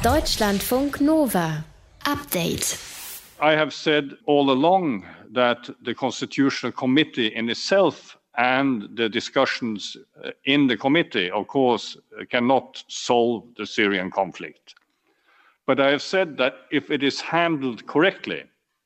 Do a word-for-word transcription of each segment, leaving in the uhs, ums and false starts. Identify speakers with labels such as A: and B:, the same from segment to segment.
A: Deutschlandfunk Nova. Update.
B: I have said all along that the Constitutional Committee in itself and the discussions in the committee, of course, cannot solve the Syrian conflict. But I have said that if it is handled correctly,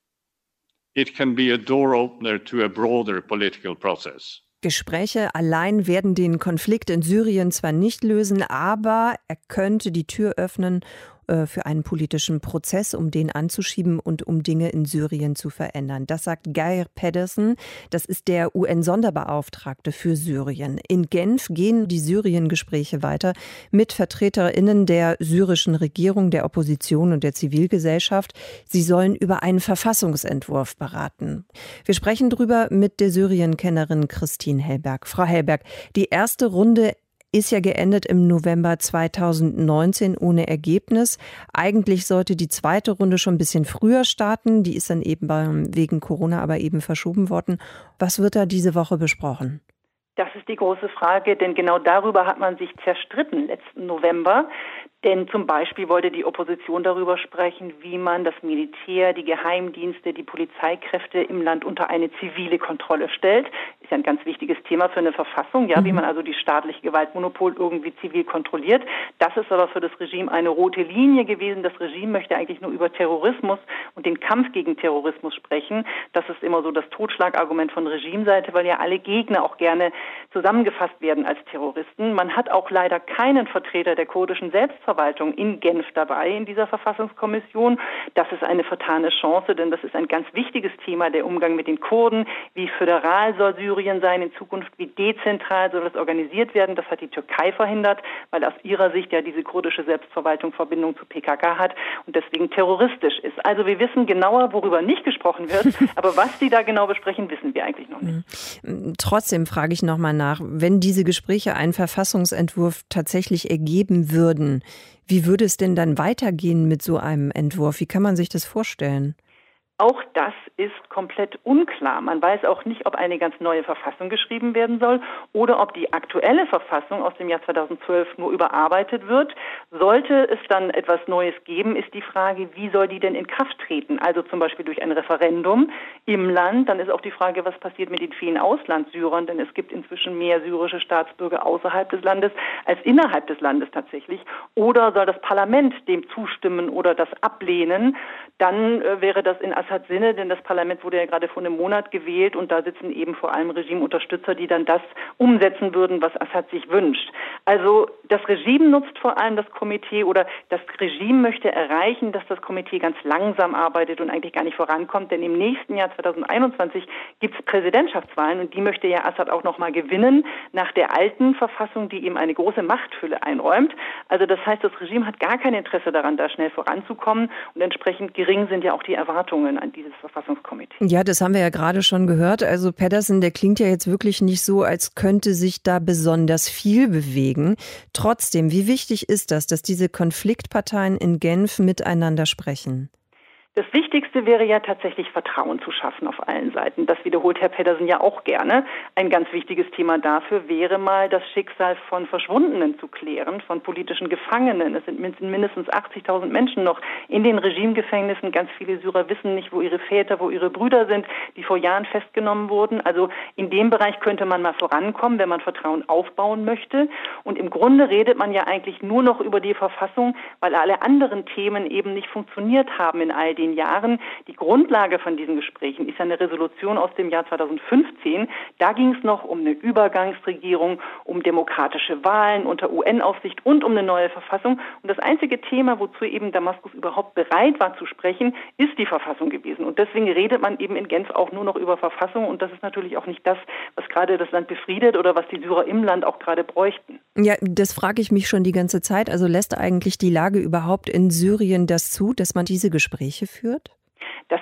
B: it can be a door opener to a broader political process.
C: Gespräche allein werden den Konflikt in Syrien zwar nicht lösen, aber er könnte die Tür öffnen äh, für einen politischen Prozess, um den anzuschieben und um Dinge in Syrien zu verändern. Das sagt Geir Pedersen, das ist der U N-Sonderbeauftragte für Syrien. In Genf gehen die Syrien-Gespräche weiter mit VertreterInnen der syrischen Regierung, der Opposition und der Zivilgesellschaft. Sie sollen über einen Verfassungsentwurf beraten. Wir sprechen darüber mit der Syrien-Kennerin Christine Hellberg. Frau Hellberg, die erste Runde ist ja geendet im November zweitausendneunzehn ohne Ergebnis. Eigentlich sollte die zweite Runde schon ein bisschen früher starten. Die ist dann eben wegen Corona aber eben verschoben worden. Was wird da diese Woche besprochen?
D: Das ist die große Frage, denn genau darüber hat man sich zerstritten letzten November. Denn zum Beispiel wollte die Opposition darüber sprechen, wie man das Militär, die Geheimdienste, die Polizeikräfte im Land unter eine zivile Kontrolle stellt. Ist ja ein ganz wichtiges Thema für eine Verfassung, ja, mhm. wie man also die staatliche Gewaltmonopol irgendwie zivil kontrolliert. Das ist aber für das Regime eine rote Linie gewesen. Das Regime möchte eigentlich nur über Terrorismus und den Kampf gegen Terrorismus sprechen. Das ist immer so das Totschlagargument von Regimeseite, weil ja alle Gegner auch gerne zusammengefasst werden als Terroristen. Man hat auch leider keinen Vertreter der kurdischen Selbstverwaltung in Genf dabei in dieser Verfassungskommission. Das ist eine vertane Chance, denn das ist ein ganz wichtiges Thema, der Umgang mit den Kurden. Wie föderal soll Syrien sein in Zukunft? Wie dezentral soll das organisiert werden? Das hat die Türkei verhindert, weil aus ihrer Sicht ja diese kurdische Selbstverwaltung Verbindung zu P K K hat und deswegen terroristisch ist. Also wir wissen genauer, worüber nicht gesprochen wird, aber was die da genau besprechen, wissen wir eigentlich noch nicht.
C: Trotzdem frage ich nochmal nach, wenn diese Gespräche einen Verfassungsentwurf tatsächlich ergeben würden, wie würde es denn dann weitergehen mit so einem Entwurf? Wie kann man sich das vorstellen?
D: Auch das ist komplett unklar. Man weiß auch nicht, ob eine ganz neue Verfassung geschrieben werden soll oder ob die aktuelle Verfassung aus dem Jahr zweitausendzwölf nur überarbeitet wird. Sollte es dann etwas Neues geben, ist die Frage, wie soll die denn in Kraft treten? Also zum Beispiel durch ein Referendum im Land. Dann ist auch die Frage, was passiert mit den vielen Auslandssyrern, denn es gibt inzwischen mehr syrische Staatsbürger außerhalb des Landes als innerhalb des Landes tatsächlich. Oder soll das Parlament dem zustimmen oder das ablehnen? Dann äh, wäre das in Assads Sinne, denn das Parlament wurde ja gerade vor einem Monat gewählt und da sitzen eben vor allem Regimeunterstützer, die dann das umsetzen würden, was Assad sich wünscht. Also das Regime nutzt vor allem das Komitee oder das Regime möchte erreichen, dass das Komitee ganz langsam arbeitet und eigentlich gar nicht vorankommt, denn im nächsten Jahr zweitausendeinundzwanzig gibt es Präsidentschaftswahlen und die möchte ja Assad auch nochmal gewinnen nach der alten Verfassung, die ihm eine große Machtfülle einräumt. Also das heißt, das Regime hat gar kein Interesse daran, da schnell voranzukommen und entsprechend gering sind ja auch die Erwartungen an dieses Verfassungskomitee.
C: Ja, das haben wir ja gerade schon gehört. Also Pedersen, der klingt ja jetzt wirklich nicht so, als könnte sich da besonders viel bewegen. Trotzdem, wie wichtig ist das, dass diese Konfliktparteien in Genf miteinander sprechen?
D: Das Wichtigste wäre ja tatsächlich Vertrauen zu schaffen auf allen Seiten. Das wiederholt Herr Pedersen ja auch gerne. Ein ganz wichtiges Thema dafür wäre mal, das Schicksal von Verschwundenen zu klären, von politischen Gefangenen. Es sind mindestens achtzigtausend Menschen noch in den Regimegefängnissen. Ganz viele Syrer wissen nicht, wo ihre Väter, wo ihre Brüder sind, die vor Jahren festgenommen wurden. Also in dem Bereich könnte man mal vorankommen, wenn man Vertrauen aufbauen möchte. Und im Grunde redet man ja eigentlich nur noch über die Verfassung, weil alle anderen Themen eben nicht funktioniert haben in all den Jahren. Die Grundlage von diesen Gesprächen ist ja eine Resolution aus dem Jahr zweitausendfünfzehn. Da ging es noch um eine Übergangsregierung, um demokratische Wahlen unter U N-Aufsicht und um eine neue Verfassung. Und das einzige Thema, wozu eben Damaskus überhaupt bereit war zu sprechen, ist die Verfassung gewesen. Und deswegen redet man eben in Genf auch nur noch über Verfassung. Und das ist natürlich auch nicht das, was gerade das Land befriedet oder was die Syrer im Land auch gerade bräuchten.
C: Ja, das frage ich mich schon die ganze Zeit. Also lässt eigentlich die Lage überhaupt in Syrien das zu, dass man diese Gespräche führt?
D: Das ist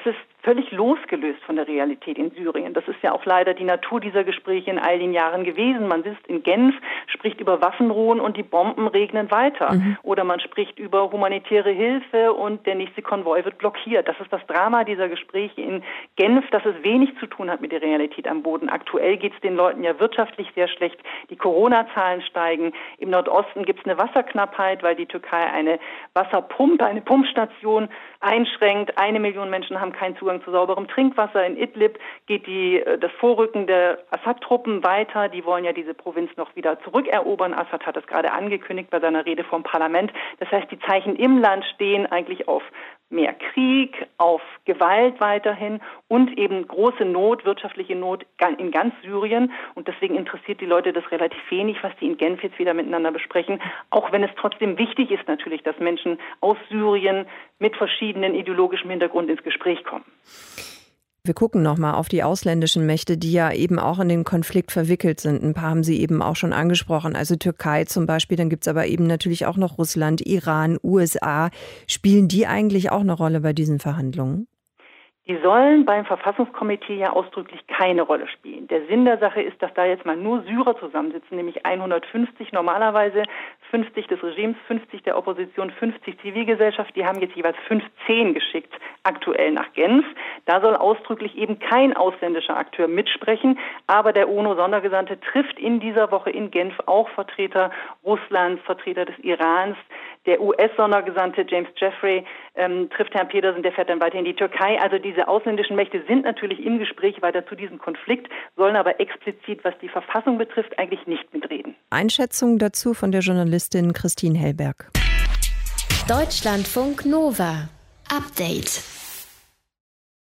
D: völlig losgelöst von der Realität in Syrien. Das ist ja auch leider die Natur dieser Gespräche in all den Jahren gewesen. Man sitzt in Genf, spricht über Waffenruhen und die Bomben regnen weiter. Mhm. Oder man spricht über humanitäre Hilfe und der nächste Konvoi wird blockiert. Das ist das Drama dieser Gespräche in Genf, dass es wenig zu tun hat mit der Realität am Boden. Aktuell geht es den Leuten ja wirtschaftlich sehr schlecht. Die Corona-Zahlen steigen. Im Nordosten gibt es eine Wasserknappheit, weil die Türkei eine Wasserpumpe, eine Pumpstation einschränkt. Eine Million Menschen haben keinen Zugang zu sauberem Trinkwasser. In Idlib geht die, das Vorrücken der Assad-Truppen weiter. Die wollen ja diese Provinz noch wieder zurückerobern. Assad hat das gerade angekündigt bei seiner Rede vom Parlament. Das heißt, die Zeichen im Land stehen eigentlich auf mehr Krieg, auf Gewalt weiterhin und eben große Not, wirtschaftliche Not in ganz Syrien. Und deswegen interessiert die Leute das relativ wenig, was die in Genf jetzt wieder miteinander besprechen. Auch wenn es trotzdem wichtig ist natürlich, dass Menschen aus Syrien mit verschiedenen ideologischen Hintergrund ins Gespräch kommen.
C: Wir gucken nochmal auf die ausländischen Mächte, die ja eben auch in den Konflikt verwickelt sind. Ein paar haben Sie eben auch schon angesprochen, also Türkei zum Beispiel. Dann gibt es aber eben natürlich auch noch Russland, Iran, U S A. Spielen die eigentlich auch eine Rolle bei diesen Verhandlungen?
D: Die sollen beim Verfassungskomitee ja ausdrücklich keine Rolle spielen. Der Sinn der Sache ist, dass da jetzt mal nur Syrer zusammensitzen, nämlich hundertfünfzig normalerweise, fünfzig des Regimes, fünfzig der Opposition, fünfzig Zivilgesellschaft. Die haben jetzt jeweils fünfzehn geschickt, aktuell nach Genf. Da soll ausdrücklich eben kein ausländischer Akteur mitsprechen, aber der UNO-Sondergesandte trifft in dieser Woche in Genf auch Vertreter Russlands, Vertreter des Irans. Der U S-Sondergesandte James Jeffrey ähm, trifft Herrn Pedersen, der fährt dann weiter in die Türkei. Also diese ausländischen Mächte sind natürlich im Gespräch weiter zu diesem Konflikt, sollen aber explizit, was die Verfassung betrifft, eigentlich nicht mitreden.
C: Einschätzung dazu von der Journalistin Christine Hellberg.
A: Deutschlandfunk Nova. Update.